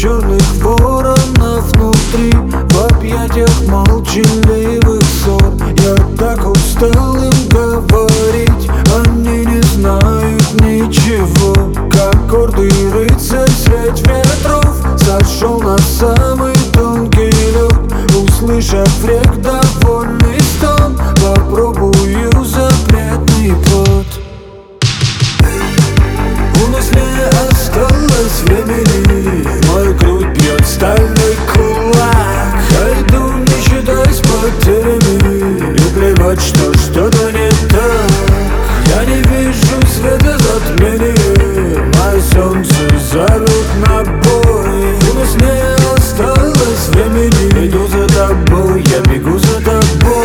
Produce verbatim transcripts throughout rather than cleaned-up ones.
черных воронов внутри, в объятиях молчаливых ссор. Я так устал им говорить, они не знают ничего. Как гордый рыцарь средь ветров сошел на самый тонкий лед. Услышав рек довольный стон, попробую запретный плод. У нас не осталось времени, мой грудь бьет стальной кулак. Пойду, не считаясь потерями, и плевать, что что-то не так. Я не вижу света затмения, мое солнце зовет на бой. У нас не осталось времени, иду за тобой, я бегу за тобой.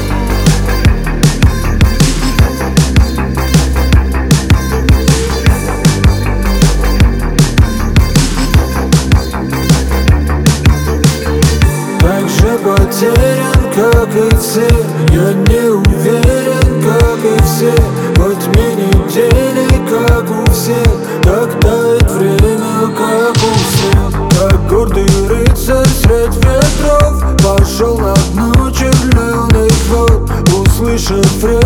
Так же потерян, как и все, я не уверен, как и все. Во тьме недели, как у всех, так тает время, как у всех. Как гордый рыцарь средь ветров пошел на дно чернильных вод. Услышав рек